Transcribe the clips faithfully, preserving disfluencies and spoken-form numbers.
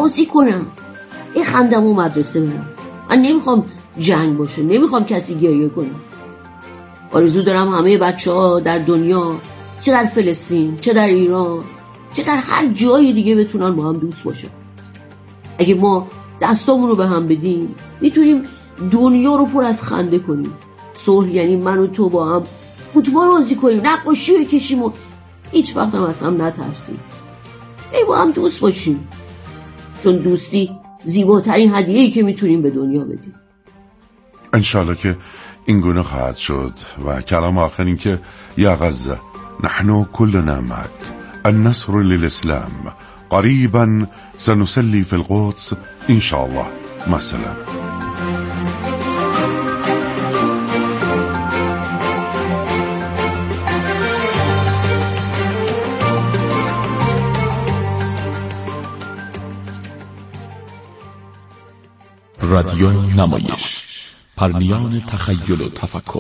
بازی کنم، این خندم و مدرسه برم. من نمیخوام جنگ باشه، نمیخوام کسی گریه کنه. آرزو دارم همه بچه ها در دنیا، چه در فلسطین، چه در ایران، چه در هر جای دیگه بتونن با هم دوست باشن. اگه ما دستامون رو به هم بدیم میتونیم دنیا رو پر از خنده کنیم. صلح یعنی من و تو با هم فوتبال بازی کنیم، نقاشی بکشیم و هیچ وقت هم از هم نترسیم. ای با هم دوست باشیم، چون دوستی زیباترین هدیه‌ای که میتونیم به دنیا بدیم. انشالله که این گونه خواهد شد. و کلام آخر این که یا غزه نحن كلنا معك النصر للإسلام قريبا سنسلي في القدس إن شاء الله. مع السلامة. رادیو نمایش، پرمیان تخیل و تفکر.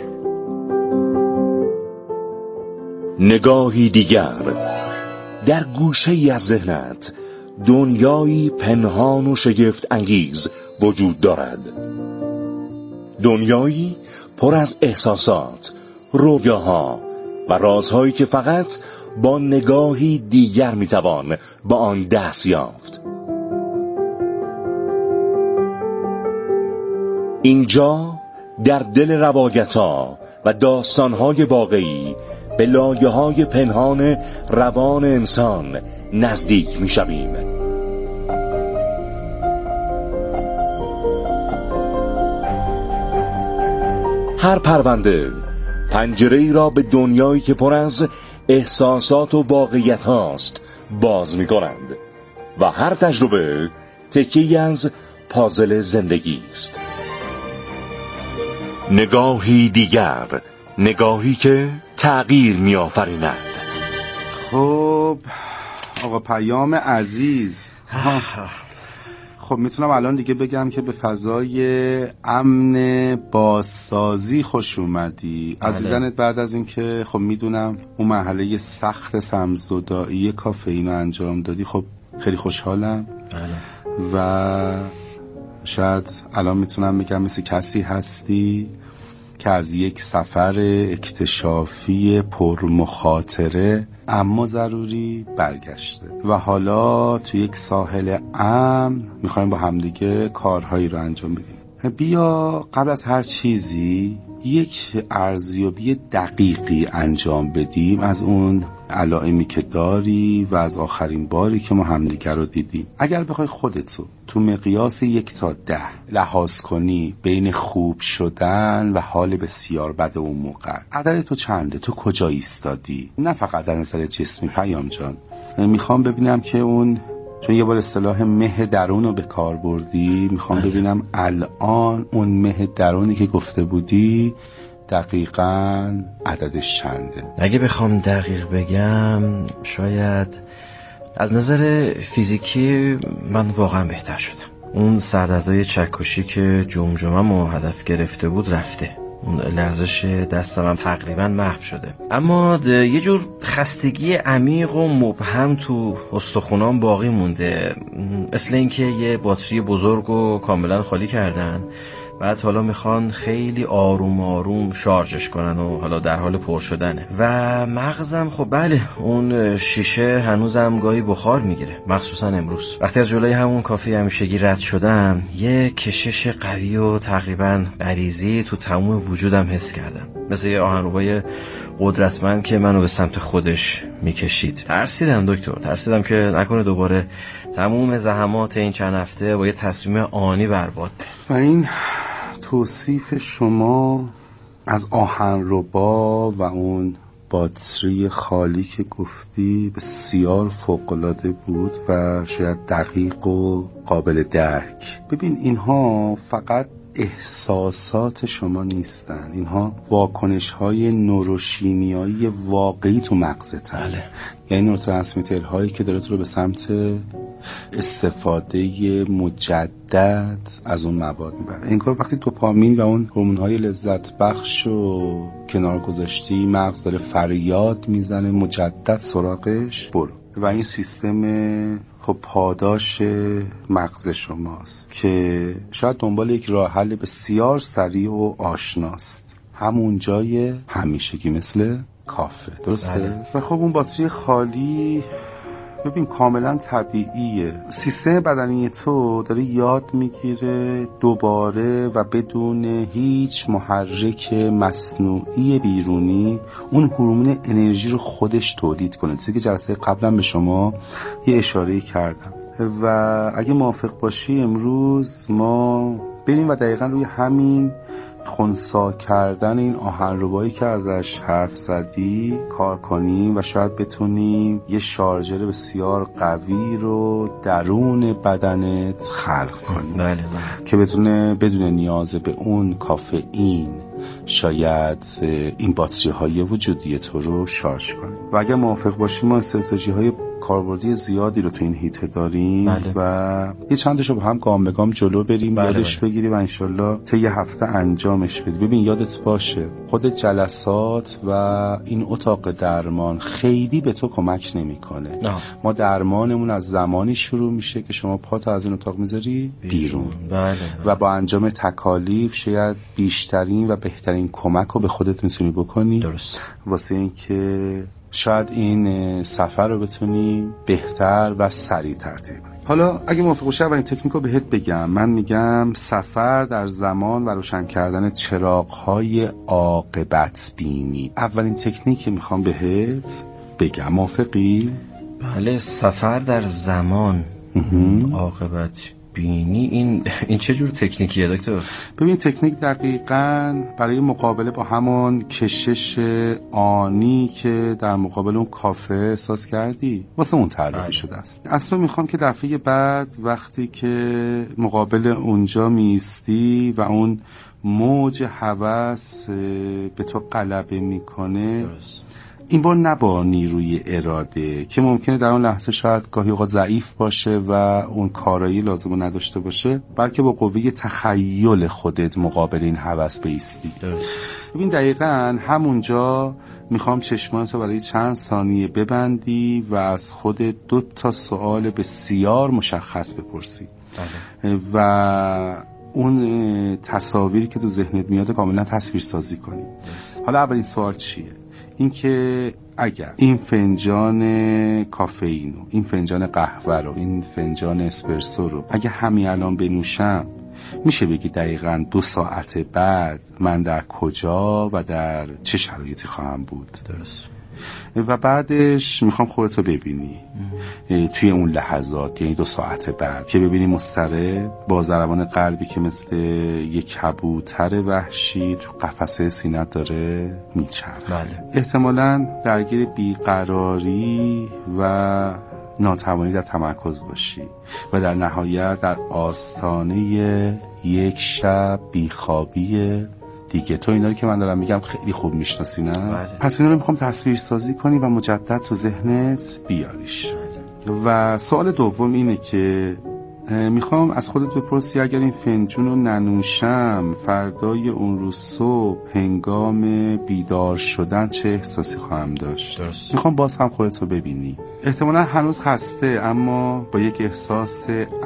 نگاهی دیگر. در گوشه‌ای از ذهنت دنیایی پنهان و شگفت انگیز وجود دارد. دنیایی پر از احساسات، رویاها و رازهایی که فقط با نگاهی دیگر میتوان با آن دست یافت. اینجا در دل روایت‌ها و داستان‌های واقعی به لایه‌های پنهان روان انسان نزدیک می‌شویم. هر پرونده پنجره‌ای را به دنیایی که پر از احساسات و واقعیت هاست باز می‌کنند و هر تجربه تکه‌ای از پازل زندگی است. نگاهی دیگر، نگاهی که تغییر می آفریند. خب آقا پیام عزیز، خب میتونم الان دیگه بگم که به فضای امن بازسازی خوش اومدی. بله. عزیزانت بعد از این که خب میدونم اون مرحله سخت سمزدایی کافئین رو انجام دادی، خب خیلی خوشحالم. بله. و شاید الان میتونم بگم مثل کسی هستی که از یک سفر اکتشافی پرمخاطره اما ضروری برگشته و حالا تو یک ساحل امن میخوایم با همدیگه کارهایی رو انجام بدیم. بیا قبل از هر چیزی یک ارزیابی دقیقی انجام بدیم از اون علائمی که داری و از آخرین باری که ما همدیگر رو دیدیم. اگر بخوای خودتو تو مقیاس یک تا ده لحاظ کنی بین خوب شدن و حال بسیار بد اون موقع، عدد تو چنده؟ تو کجا ایستادی؟ نه فقط در نظر جسمی پیام جان، میخوام ببینم که اون، چون یه بار اصطلاح مه درون رو به کار بردی، میخوام ببینم الان اون مه درونی که گفته بودی دقیقاً عددش چنده. اگه بخوام دقیق بگم شاید از نظر فیزیکی من واقعا بهتر شدم. اون سردردای چکشی که جمجمه‌مو هدف گرفته بود رفته، اون لرزش دستم هم تقریبا محو شده، اما یه جور خستگی عمیق و مبهم تو استخونام باقی مونده، مثل اینکه یه باتری بزرگ رو کاملا خالی کردن، بعد حالا میخوان خیلی آروم آروم شارژش کنن و حالا در حال پر شدنه. و مغزم خب بله اون شیشه هنوزم گاهی بخار میگیره، مخصوصا امروز وقتی از جلوی همون کافه همیشگی رد شدم یه کشش قوی و تقریبا غریزی تو تمام وجودم حس کردم، مثل یه آهنربای قدرتمند که منو به سمت خودش میکشید. ترسیدم دکتر، ترسیدم که نکنه دوباره تموم زحمات این چند هفته با یه تصمیم آنی برباد. و این توصیف شما از آهنربا و اون باتری خالی که گفتی بسیار فوق‌العاده بود و شاید دقیق و قابل درک. ببین اینها فقط احساسات شما نیستن، اینها واکنش‌های نوروشیمیایی واقعی تو مغزت. بله. یعنی نوروترانسمیترهایی که داره تو رو به سمت استفاده مجدد از اون مواد میبره. انگار وقتی دوپامین و اون هورمون‌های لذت بخش رو کنار گذاشتی، مغز داره فریاد میزنه مجدد سراغش برو. و این سیستم خب خب پاداش مغز شماست که شاید دنبال یک راه حل بسیار سریع و آشناست، همون جای همیشگی مثل کافه. درسته؟ بله. و خب اون باتری خالی ببین کاملا طبیعیه. سیستم بدنی تو داره یاد میگیره دوباره و بدون هیچ محرک مصنوعی بیرونی اون هورمون انرژی رو خودش تولید کنه. چیزی که جلسه قبلا به شما یه اشاره کردم. و اگه موافق باشی امروز ما بریم و دقیقا روی همین خنثی کردن این آهنربایی که ازش حرف زدی کار کنیم و شاید بتونیم یه شارژر بسیار قوی رو درون بدنت خلق کنیم. بله بله. که بتونه بدون نیاز به اون کافئین شاید این باتری های وجودی تو رو شارژ کنیم. و اگر موافق باشیم ما استراتژی های کاربردی زیادی رو تو این هیته داریم. بله. و یه چندشو با هم گام به گام جلو بریم. بله یادش بله. بگیری و انشالله تا یه هفته انجامش بدی. ببین یادت باشه خود جلسات و این اتاق درمان خیلی به تو کمک نمیکنه. ما درمانمون از زمانی شروع میشه که شما پاتو از این اتاق میذاری بیرون. بله بله. و با انجام تکالیف شاید بیشترین و بهترین کمک رو به خودت میتونی بکنی. درست. واسه این که شاید این سفر رو بتونی بهتر و سریع ترتیب کنی. حالا اگه موافق باشی اولین تکنیک رو بهت بگم. من میگم سفر در زمان و روشن کردن چراغ‌های عاقبت بینی. اولین تکنیک که میخوام بهت بگم، موافقی؟ بله. سفر در زمان عاقبت بینی، این این چه جور تکنیکیه دکتر؟ ببین تکنیک دقیقاً برای مقابله با همون کشش آنی که در مقابل اون کافه احساس کردی واسه اون طراحی شده است. اصلا میخوام که دفعه بعد وقتی که مقابل اونجا میستی و اون موج هوس به تو غلبه میکنه، درست. این بار نه با نیروی اراده که ممکنه در اون لحظه شاید گاهی اوقات ضعیف باشه و اون کارایی لازمو نداشته باشه، بلکه با قوه تخیل خودت مقابل این هوس بایستی. ببین دقیقاً همونجا میخوام چشمانتو برای چند ثانیه ببندی و از خودت دو تا سوال بسیار مشخص بپرسی. بله. و اون تصاویری که تو ذهنت میاد کاملا تصویر سازی کنی. حالا اولین سوال چیه؟ این که اگر این فنجان کافئین و این فنجان قهوه رو، این فنجان اسپرسو رو اگه همین الان بنوشم، میشه بگی دقیقاً دو ساعت بعد من در کجا و در چه شرایطی خواهم بود؟ درست. و بعدش میخوام خودتو ببینی توی اون لحظات، یعنی دو ساعت بعد، که ببینی مضطرب با ضربان قلبی که مثل یک کبوتر وحشی تو قفسه سینه داره میچرخه. بله. احتمالاً درگیر بیقراری و ناتوانی در تمرکز باشی و در نهایت در آستانه یک شب بیخوابی دیگه. تو اینا رو که من دارم میگم خیلی خوب میشناسی نه؟ بله. پس اینا رو میخوام تصویر سازی کنی و مجدد تو ذهنت بیاریش. بله. و سوال دوم اینه که میخوام از خودت بپرسی اگر این فنجون رو ننوشم فردای اون روز صبح هنگام بیدار شدن چه احساسی خواهم داشت؟ درست. میخوام باز هم خودت رو ببینی. احتمالا هنوز خسته اما با یک احساس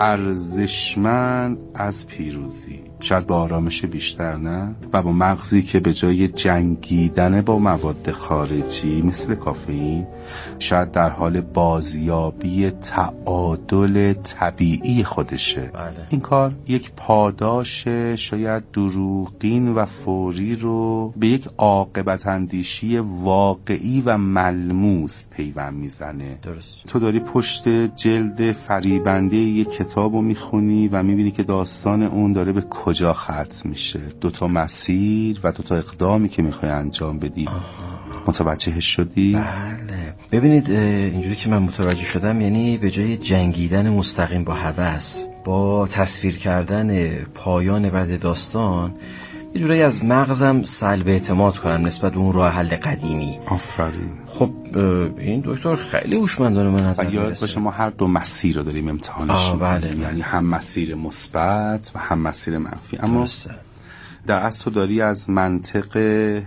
ارزشمند از پیروزی، شاید با آرامش بیشتر نه، و با مغزی که به جای جنگیدن با مواد خارجی مثل کافئین شاید در حال بازیابی تعادل طبیعی خودشه. بله. این کار یک پاداش شاید دروغین و فوری رو به یک عاقبت اندیشی واقعی و ملموس پیوند میزنه. درست. تو داری پشت جلد فریبنده یک کتابو میخونی و میبینی که داستان اون داره به کجا ختم میشه. دوتا مسیر و دوتا اقدامی که میخوای انجام بدی. آها. متوجه شدی؟ بله. ببینید اینجوری که من متوجه شدم، یعنی به جای جنگیدن مستقیم با هوس، با تصویر کردن پایان بعد داستان، یه جورایی از مغزم سلب اعتماد کنم نسبت به اون راه حل قدیمی. آفرین. خب این دکتر خیلی هوشمندانه من نظر میرسه. یاد باشه ما هر دو مسیر رو داریم امتحانش. بله. یعنی هم مسیر مثبت و هم مسیر منفی. اما درسته. در اصل تو داری از منطق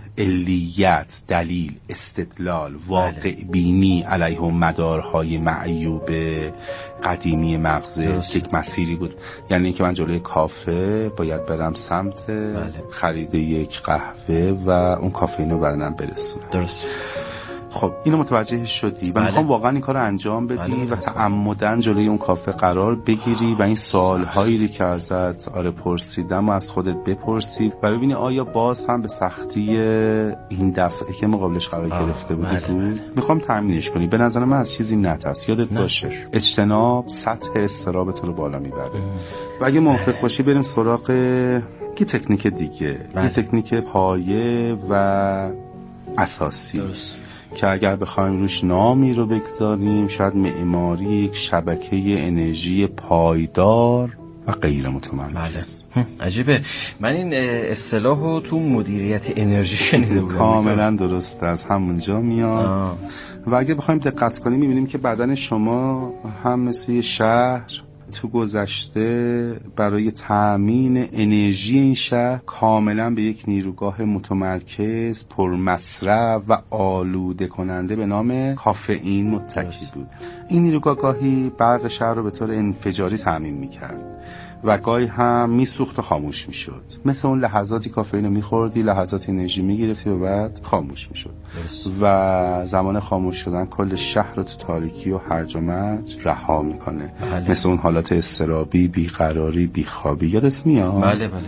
علیت، دلیل، استدلال، واقع بینی علیه مدارهای معیوب قدیمی مغز که یک مسیری بود. یعنی اینکه من جلوی کافه باید برم سمت بله. خرید یک قهوه و اون کافئین رو بدنم برسونم. درست. خب اینو متوجه شدی و بله. میخوام واقعا این کار رو انجام بدی بله بله. و تعمدن جلوی اون کافه قرار بگیری و این سوالهایی که ازت آره پرسیدم و از خودت بپرسی و ببینی آیا باز هم به سختی این دفعه که مقابلش قرار گرفته بودی بله بله. میخوام تامینش کنی. به نظر من از چیزی نترس، یادت نه. باشه اجتناب سطح استراب تو رو بالا میبره و اگه موافق باشی بریم سراغ یه تکنیک دیگه بله. یه تکنیک پایه و اساسی درست. که اگر بخوایم روش نامی رو بگذاریم شاید معماری یک شبکه انرژی پایدار و غیر متمرکز. بله. عجیبه. من این اصطلاحو تو مدیریت انرژی شنیده بودم. کاملا درست، از همونجا میاد. آه. و اگر بخوایم دقت کنیم میبینیم که بدن شما هم مثل شهر تو گذشته برای تأمین انرژی این شهر کاملا به یک نیروگاه متمرکز پرمصرف و آلوده کننده به نام کافئین متکی بود. این نیروگاه گاهی برق شهر رو به طور انفجاری تأمین میکرد و گاهی هم میسوخت و خاموش میشد. مثل اون لحظاتی کافئین رو میخوردی، لحظات انرژی میگرفتی و بعد خاموش میشد و زمان خاموش شدن کل شهر رو تو تاریکی و هرج و مرج رها میکنه. بله. مثل اون حالات اضطرابی، بیقراری، بیخوابی. یادت میاد؟ بله بله.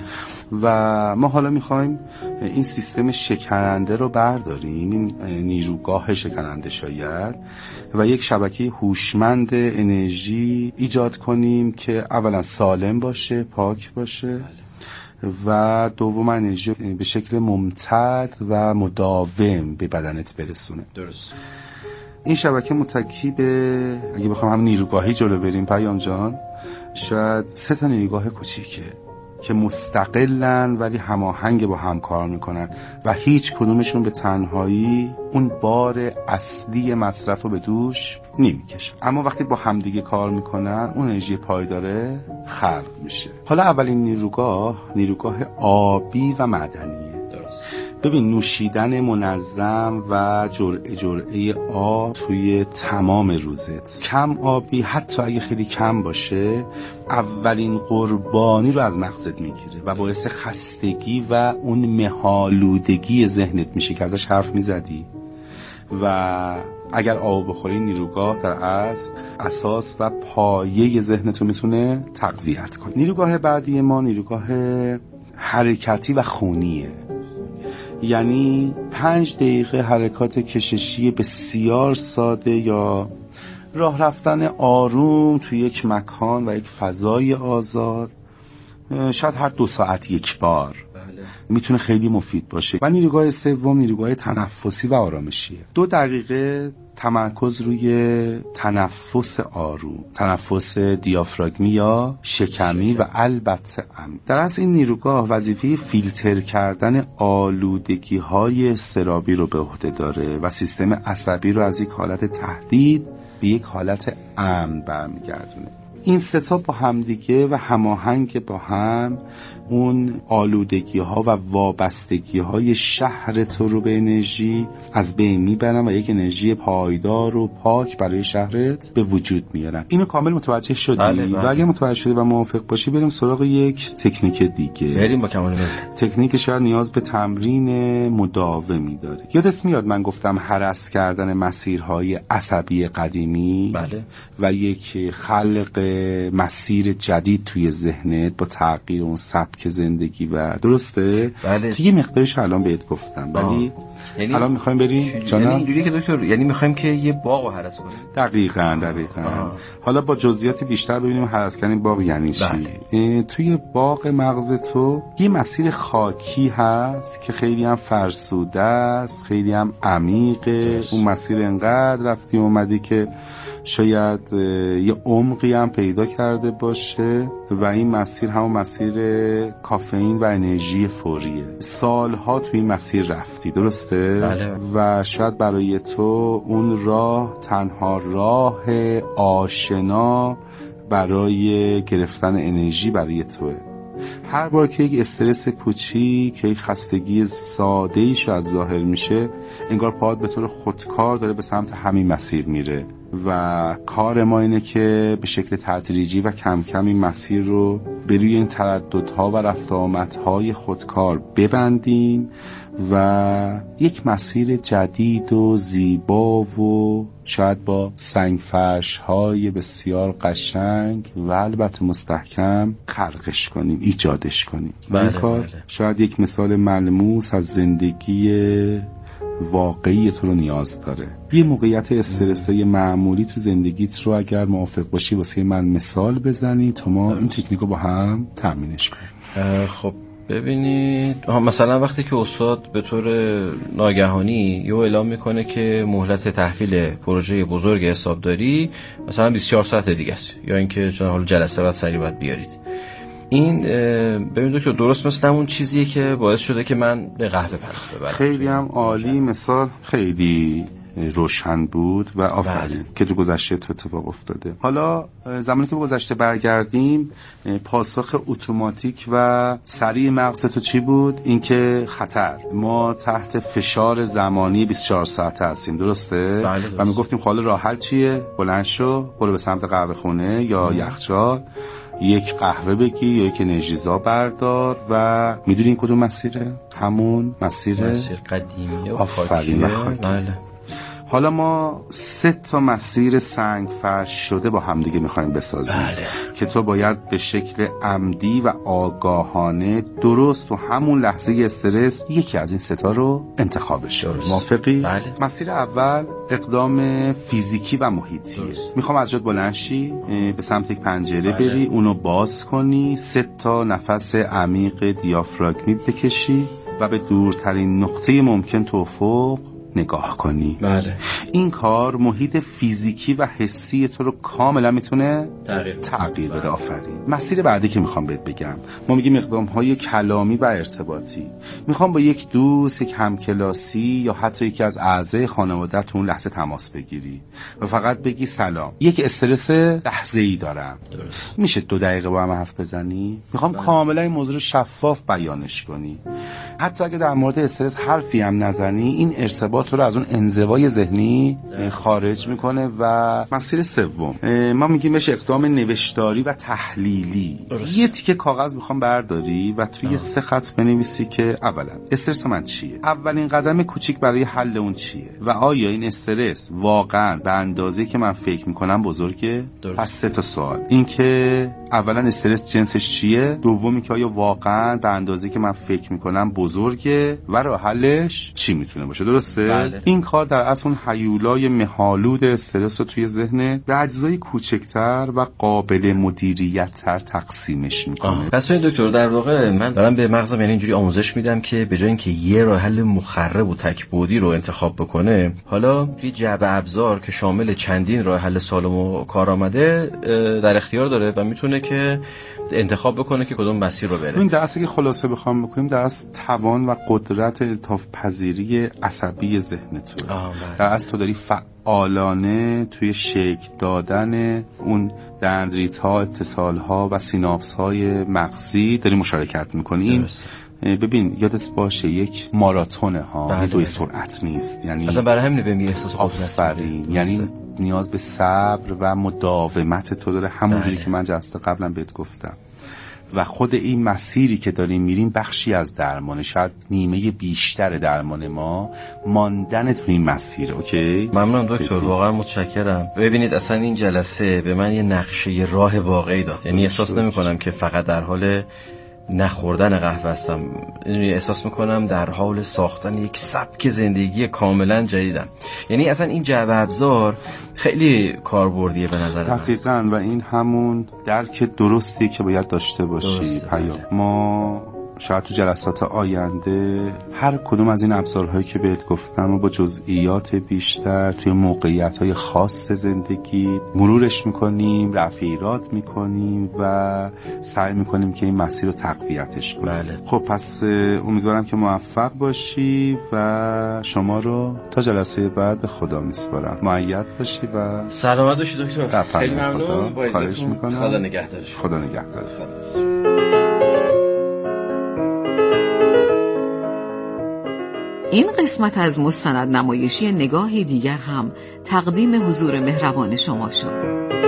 و ما حالا میخوایم این سیستم شکننده رو برداریم، این نیروگاه شکننده شاید، و یک شبکه هوشمند انرژی ایجاد کنیم که اولا سالم باشه، پاک باشه بله. و دوم انرژی به شکل ممتد و مداوم به بدنت برسونه. درست. این شبکه متکی به، اگه بخوام هم نیروگاهی جلو بریم پیام جان، شاید سه تا نیروگاه کوچیکه که مستقلن ولی هماهنگ با هم کار میکنن و هیچ کدومشون به تنهایی اون بار اصلی مصرف رو به دوش نمیکشن، اما وقتی با همدیگه کار میکنن اون انرژی پایداره خلق میشه. حالا اولین نیروگاه نیروگاه آبی و معدنیه. ببین نوشیدن منظم و جرعه جرعه آب توی تمام روزت، کم آبی حتی اگه خیلی کم باشه اولین قربانی رو از مغزت میگیره و باعث خستگی و اون مهالودگی ذهنت میشه که ازش حرف میزدی. و اگر آب بخوری نیروگاه در از اساس و پایه ذهنتو میتونه تقویت کنه. نیروگاه بعدی ما نیروگاه حرکتی و خونیه، یعنی پنج دقیقه حرکات کششی بسیار ساده یا راه رفتن آروم توی یک مکان و یک فضای آزاد، شاید هر دو ساعت یک بار بله. میتونه خیلی مفید باشه. و نیروگاه سوم نیروگاه تنفسی و آرامشیه. دو دقیقه تمرکز روی تنفس آروم، تنفس دیافراگمی یا شکمی و البته عمیق. در اصل این نیروگاه وظیفه فیلتر کردن آلودگی های اضطرابی رو به عهده داره و سیستم عصبی رو از یک حالت تهدید به یک حالت امن برمیگردونه. این ستا با همدیگه و هماهنگ با هم اون آلودگی ها و وابستگی های شهر تو رو به انرژی از بین میبرن و یک انرژی پایدار و پاک برای شهرت به وجود میارن. اینو کامل متوجه شدی؟ بله بله. و اگه متوجه شدی و موافق باشی بریم سراغ یک تکنیک دیگه. بریم با کمال میل. تکنیک شاید نیاز به تمرین مداومی داره. یادت میاد من گفتم هرس کردن مسیرهای عصبی قدیمی بله. و یک خلق مسیر جدید توی ذهنت با تغییر اون سبک زندگی و درسته؟ بله. توی مقدارش الان بهت گفتم ولی یعنی الان میخوایم بریم یعنی اینجوری که دکتر یعنی میخوایم که یه باغ رو هرس کنیم. دقیقاً دقیقاً. آه. حالا با جزئیات بیشتر ببینیم هرس کردن باغ یعنی چی. بله. توی باغ مغز تو یه مسیر خاکی هست که خیلی هم فرسوده است، خیلی هم عمیقه. اون مسیر انقدر رفتی اومدی که شاید یه عمقی هم پیدا کرده باشه و این مسیر همون مسیر کافئین و انرژی فوریه. سالها توی این مسیر رفتی، درسته؟ بله. و شاید برای تو اون راه تنها راه آشنا برای گرفتن انرژی برای توه. هر بار که یک استرس کوچیک، یک خستگی ساده‌ای شاید ظاهر میشه، انگار پاهات به طور خودکار داره به سمت همین مسیر میره و کار ما اینه که به شکل تدریجی و کم کم این مسیر رو به روی این ترددها و رفت آمدهای خودکار ببندیم و یک مسیر جدید و زیبا و شاید با سنگفرش های بسیار قشنگ و البته مستحکم خلقش کنیم، ایجادش کنیم. بله، این کار بله. شاید یک مثال ملموس از زندگی واقعی تو رو نیاز داره. یه موقعیت استرسی معمولی تو زندگیت رو اگر موافق باشی واسه من مثال بزنی تا ما این تکنیک رو با هم تامینش کنیم. خب ببینید، مثلا وقتی که استاد به طور ناگهانی یه اعلام میکنه که مهلت تحویل پروژه بزرگ حسابداری مثلا بیست و چهار ساعت دیگه است، یا اینکه چون حالا جلسه بعد سریع باید بیارید، این ببینید دکتر درست مثل اون چیزیه که باعث شده که من به قهوه پرداخت ببرم. خیلی هم عالی، مثال خیلی روشن بود و آفرین بله. که تو گذشته تو اتفاق افتاده. حالا زمانی که به گذشته برگردیم، پاسخ اتوماتیک و سریع مغز تو چی بود؟ اینکه خطر، ما تحت فشار زمانی بیست و چهار ساعته هستیم، درسته؟ بله درست. و میگفتیم خاله راه حل چیه؟ بلند شو برو به سمت قهوه خونه یا یخچال، یک قهوه بگی یا یک انرژیزا بردار و میدونی این کدوم مسیره؟ همون مسیر مسیر قدیمی و آفرین و خاکی. بله. حالا ما سه تا مسیر سنگ فرش شده با همدیگه میخوایم بسازیم. بله. که تو باید به شکل عمدی و آگاهانه درست تو همون لحظه استرس یکی از این سه تا رو انتخابش کنی. موافقی؟ بله. مسیر اول اقدام فیزیکی و محیطیه. میخوام از جات بلند شی، به سمت یک پنجره بله. بری، اونو باز کنی، سه تا نفس عمیق دیافراگمی بکشی و به دورترین نقطه ممکن تو افق نگاه کنی. بله. این کار محیط فیزیکی و حسی تو رو کاملا میتونه تغییر, تغییر بده. آفرین. مسیر بعدی که میخوام بهت بگم، ما میگیم اقدام های کلامی و ارتباطی. میخوام با یک دوست، یک همکلاسی یا حتی یکی از اعضای خانواده‌ت تو اون لحظه تماس بگیری و فقط بگی سلام، یک استرس لحظه‌ای دارم. درست. میشه دو دقیقه با هم حرف بزنی؟ میخوام بله. کاملا این موضوع رو شفاف بیانش کنی. حتی اگه در مورد استرس حرفی هم نزنی، این ارتباط تو رو از اون انزوای ذهنی خارج میکنه. و مسیر سوم ما میگیم بهش اقدام نوشتاری و تحلیلی. درست. یه تیکه کاغذ میخوام برداری و توی سه خط بنویسی که اولا استرس من چیه، اولین قدم کوچیک برای حل اون چیه و آیا این استرس واقعا به اندازه‌ای که من فکر میکنم بزرگه؟ درست. پس سه تا سوال، این که اولا استرس جنسش چیه، دومی که آیا واقعا به اندازه‌ای که من فکر میکنم بزرگه و راه حلش چی میتونه باشه. درسته؟ بله. این کار در اصل اون هیولای مه‌آلود استرس رو توی ذهن به اجزای کوچکتر و قابل مدیریت تر تقسیمش میکنه. پس ببین دکتر، در واقع من دارم به مغزم یعنی اینجوری آموزش میدم که به جای اینکه یه راه حل مخرب و تک‌بعدی رو انتخاب بکنه، حالا یه جعبه ابزار که شامل چندین راه حل سالم و کارآمده در اختیار داره و میتونه که انتخاب بکنه که کدوم مسیر رو بره. این درسته که خلاصه بخوام بکنیم، درس توان و قدرت التاف پذیری عصبی ذهن تو. در اصل تو داری فعالانه توی شکل دادن اون دندریت‌ها، اتصال‌ها و سیناپس‌های مغزی داری مشارکت میکنی. این ببین یادت باشه یک ماراتونه ها، بله. دوی سرعت نیست. یعنی اصلا برای همین بهم احساس آفرین، یعنی نیاز به صبر و مداومت تو داره، همونجوری که من جلسه قبلا بهت گفتم. و خود این مسیری که داریم میریم بخشی از درمانه، شاید نیمه بیشتر درمان ما ماندن تو این مسیر. اوکی؟ ممنونم دکتر، واقعا متشکرم. ببینید اصلا این جلسه به من یه نقشه، یه راه واقعی داد. یعنی احساس نمی کنم که فقط در حال نخوردن قهوه هستم، احساس میکنم در حال ساختن یک سبک زندگی کاملا جدیدم. یعنی اصلا این جعبه ابزار خیلی کاربردیه به نظر من. دقیقاً، و این همون درک درستی که باید داشته باشی. پیام ما شاید تو جلسات آینده هر کدوم از این ابزارهایی که بهت گفتم و با جزئیات بیشتر توی موقعیت‌های خاص زندگی مرورش میکنیم، رفع ایراد میکنیم و سعی میکنیم که این مسیر رو تقویتش کنیم. بله. خب پس امیدوارم که موفق باشی و شما رو تا جلسه بعد به خدا میسپارم. مؤید باشی و سلامت باشی دکتر. خیلی ممنون. خواهش میکنم. خدا نگهدارش. خدا نگهدارت. این قسمت از مستند نمایشی نگاهی دیگر هم تقدیم حضور مهربان شما شد.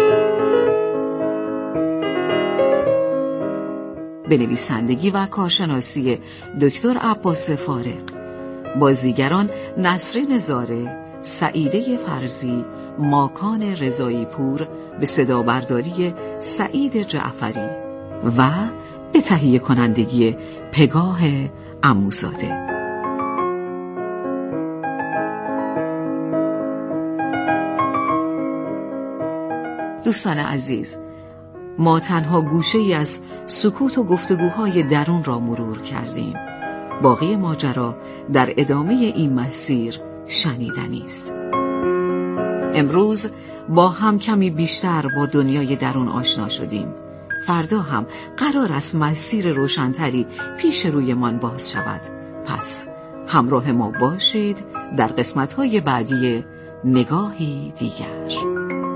به نویسندگی و کارشناسی دکتر عباس فارق، بازیگران نسرین زاره، سعیده فرزی، ماکان رضایی پور، به صدا برداری سعید جعفری و به تهیه کنندگی پگاه عموزاده. دوستان عزیز، ما تنها گوشه ای از سکوت و گفتگوهای درون را مرور کردیم. باقی ماجرا در ادامه این مسیر شنیدنی است. امروز با هم کمی بیشتر با دنیای درون آشنا شدیم. فردا هم قرار است مسیر روشنتری پیش رویمان باز شود. پس همراه ما باشید در قسمت‌های بعدی نگاهی دیگر.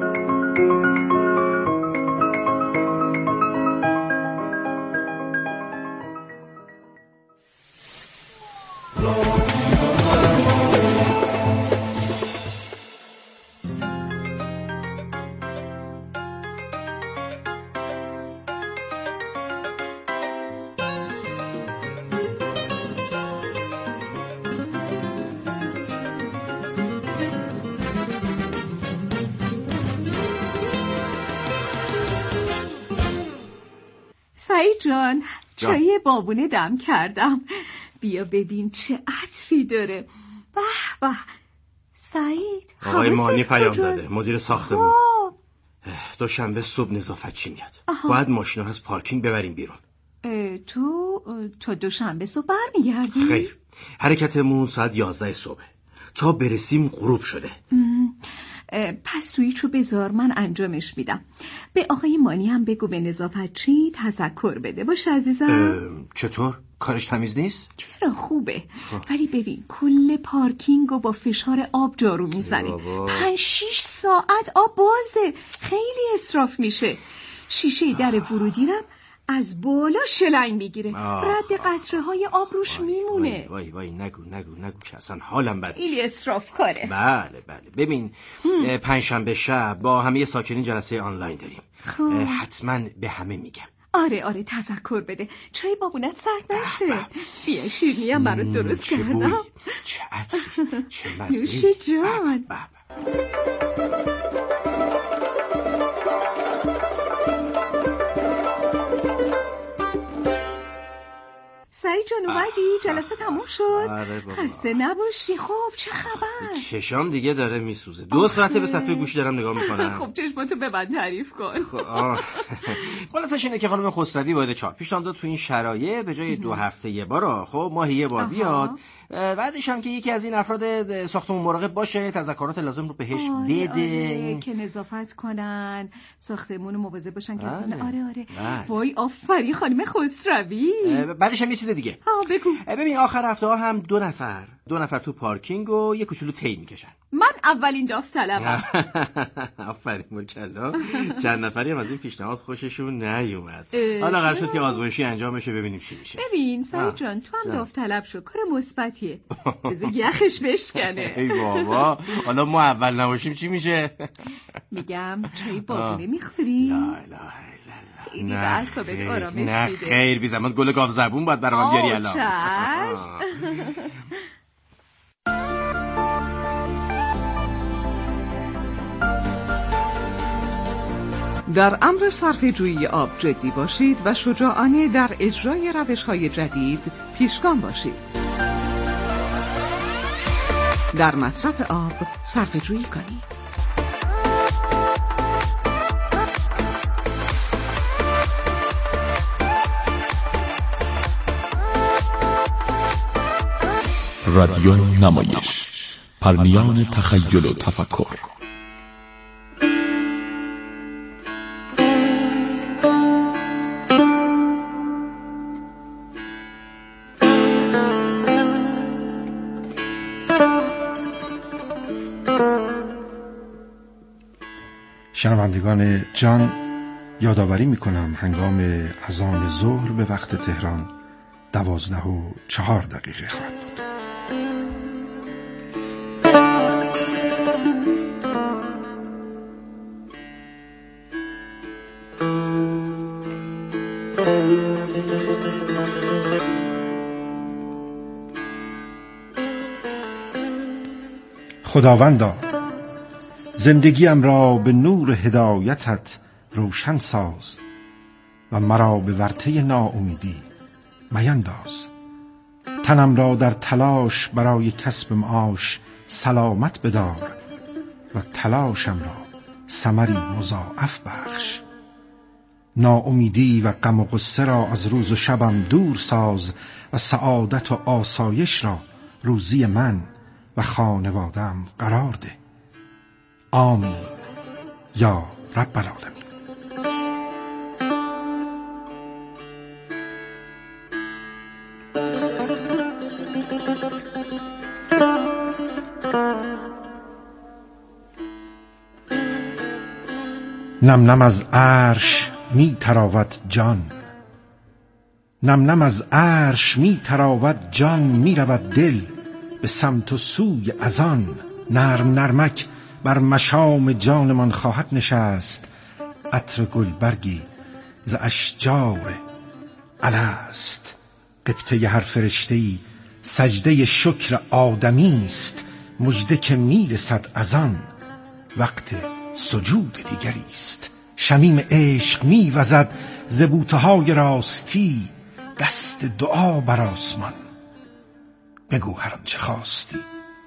سعید جان، چای بابونه دم کردم، بیا ببین چه عطری داره. به به. سعید، آقای مانی پیام کجاست؟ داده، مدیر ساختمون. خب دوشنبه صبح نظافتچی میاد. آها. باید ماشینا از پارکینگ ببریم بیرون. اه، تو تا دوشنبه صبح برمیگردی؟ خیر، حرکتمون ساعت یازده صبح، تا برسیم غروب شده. اه، پس سویچو بذار، من انجامش میدم. به آقای مانی هم بگو به نظافتچی تذکر بده. باشه عزیزم؟ چطور؟ کارش تمیز نیست؟ چرا خوبه، ولی ببین کل پارکینگو با فشار آب جارو میزنه. پنج شیش ساعت آب بازه، خیلی اسراف میشه. شیشه در ورودیرم از بالا شلنگ میگیره، رد قطره های آب روش وای میمونه. وای وای وای نگو نگو نگو که اصلا حالم بد. این اسراف کاره. بله بله. ببین پنجشنبه شب با همه ساکنین جلسه آنلاین داریم. حتما به همه میگم. آره آره تذکر بده، چای بابونت سرد نشه. بیا شیرینی هم برات درست چه کردم. بوی، چه عطری، چه مزه‌ای. نوش جان. بابا، بابا. سعید جان اومدی؟ جلسه تموم شد؟ آره بابا. خسته نباشی. خب چه خبر؟ چشام دیگه داره میسوزه. دو ساعته به صفحه گوشی دارم نگاه میکنم. خب چشماتو ببند، تعریف کن. خلاصش اینه که خانم خسروی وارد چاپ پیشنهاد داد تو این شرایط به جای دو هفته یه بار، خب ماهی یه بار بیاد. بعدش هم که یکی از این افراد ساختمون مراقب باشه، تذکرات لازم رو بهش آره بده. آره، که نظافت کنن، ساختمون رو مواظب باشن که اصلا. بله. آره آره. بله. وای آفرین خانم خسروی. بعدش هم یه چیز دیگه. ها بگو. ببین آخر هفته ها هم دو نفر دو نفر تو پارکینگ و یه کوچولو تی میکشن. من اولین داوطلبم. آفرین مکلا. چند نفری هم از این پیشنهاد خوششون نیومد. حالا قرار شد که آزمایشی انجام بشه، ببینیم چی میشه. ببین سعید جان، تو هم داوطلب شو، کار مثبتیه. بذار یخش بشکنه. ای بابا، حالا ما اول نباشیم چی میشه؟ میگم چای بابونه میخوری؟ لا اله الا الله. خیلی به اعصابت آرامش میده. نه خیر، بی زحمت گل گاو زبون باید برام بیاری الان. چشم. در امر صرفه‌جویی آب جدی باشید و شجاعانه در اجرای روش‌های جدید پیشگام باشید. در مصرف آب صرفه‌جویی کنید. رادیو نمایش، پرنیان تخیل و تفکر. شنوندگان جان، یادآوری میکنم هنگام اذان ظهر به وقت تهران دوازده و چهار دقیقه خواهد بود. خداوندا زندگیم را به نور هدایتت روشن ساز و مرا به ورطه ناامیدی مینداز. تنم را در تلاش برای کسب معاش سلامت بدار و تلاشم را ثمری مضاعف بخش. ناامیدی و غم و غصه را از روز و شبم دور ساز و سعادت و آسایش را روزی من و خانوادم قرار ده. آمین یا رب العالمین. نم نم از عرش می تراود جان، نم نم از عرش می تراود جان، می رود دل به سمت و سوی ازان. نرم نرمک بر مشام جانمان خواهد نشست، عطر گلبرگی ز اشجار الست. قبطه هر فرشته‌ای سجده شکر آدمی است، مژده که میرسد ازان وقت سجود دیگری است. شمیم عشق میوزد ز بوته‌های راستی، دست دعا بر آسمان بگو هر آنچه خواستی.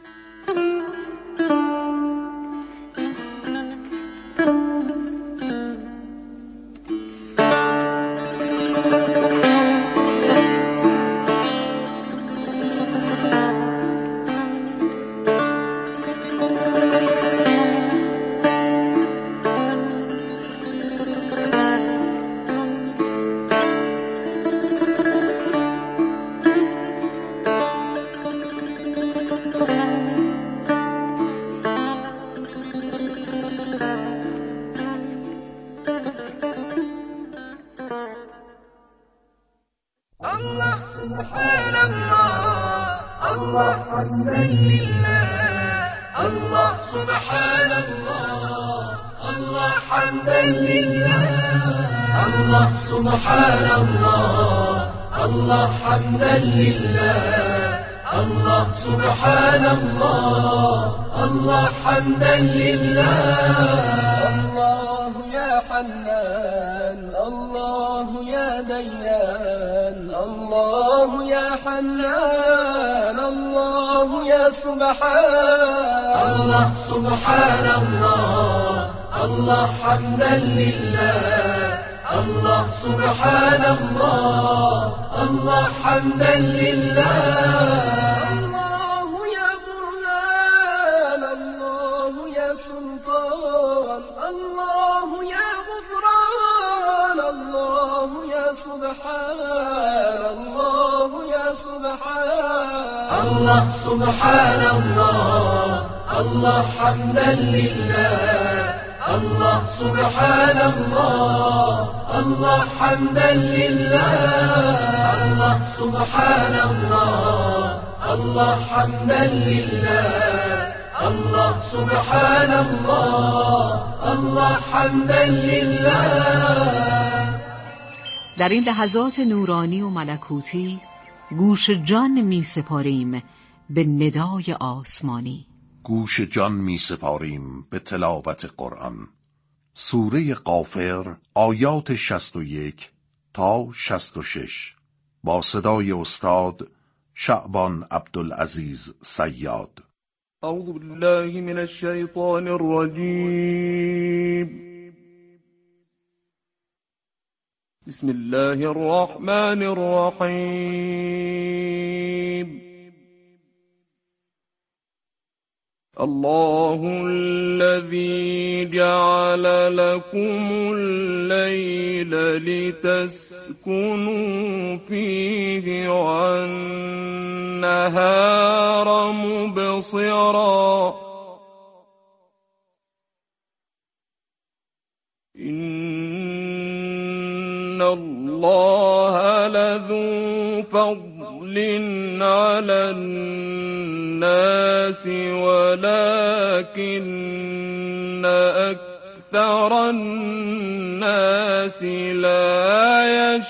در این لحظات نورانی و ملکوتی گوش جان می سپاریم به ندای آسمانی. گوش جان می سپاریم به تلاوت قرآن. سوره غافر آیات شصت و یک تا شصت و شش با صدای استاد شعبان عبدالعزیز صیاد. اعوذ بالله من الشیطان الرجیم. بسم الله الرحمن الرحیم. الله الذي جعل لكم الليل لتسكنوا فيه والنهار مبصرا إن الله لذو فضل على الناس ولكن أكثر الناس لا يشكرون.